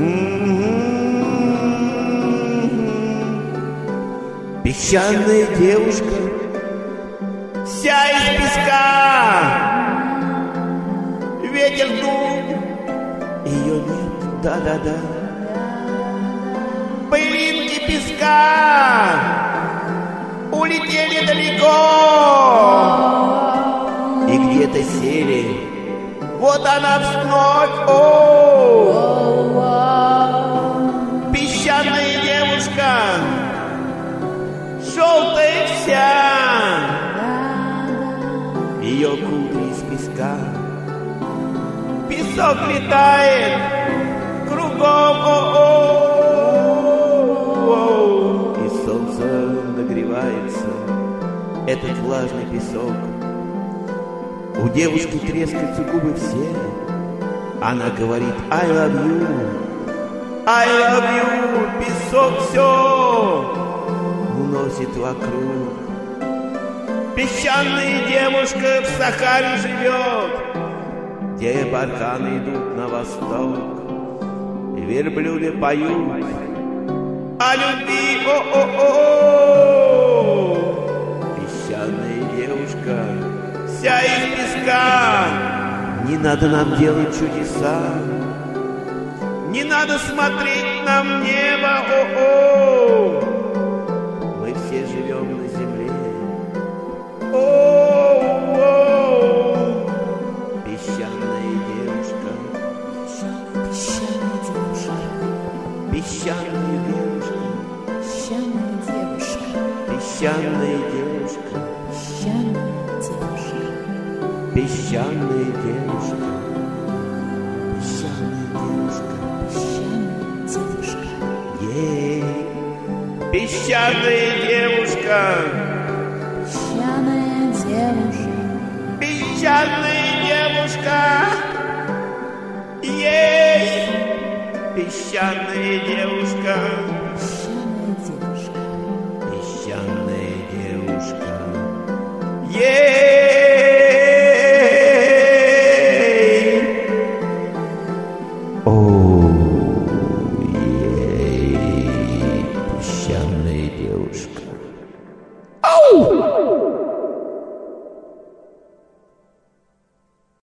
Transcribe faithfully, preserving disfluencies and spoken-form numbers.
Песчаная девушка, вся из песка. Ветер дул, ее нет, да-да-да. Пылинки песка улетели далеко и где-то сели. Вот она вновь, о, песчаная девушка, желтая вся, ее кудри из песка. Песок летает кругом, о-о-о, и солнце нагревается, этот влажный песок. У девушки трескаются губы все, она говорит I love you, I love you, песок все уносит вокруг. Песчаная девушка в Сахаре живет, где барханы идут на восток, и верблюды поют о любви, о-о-о. Песчаная девушка, вся из песка. Не надо нам делать чудеса, не надо смотреть нам в небо, о-о. Мы все живем на земле, о-о-о. Песчаная девушка, песчаная девушка, песчаная девушка, песчаная девушка, песчаная девушка, ей, песчаная девушка, песчаная девушка, ей, песчаная девушка.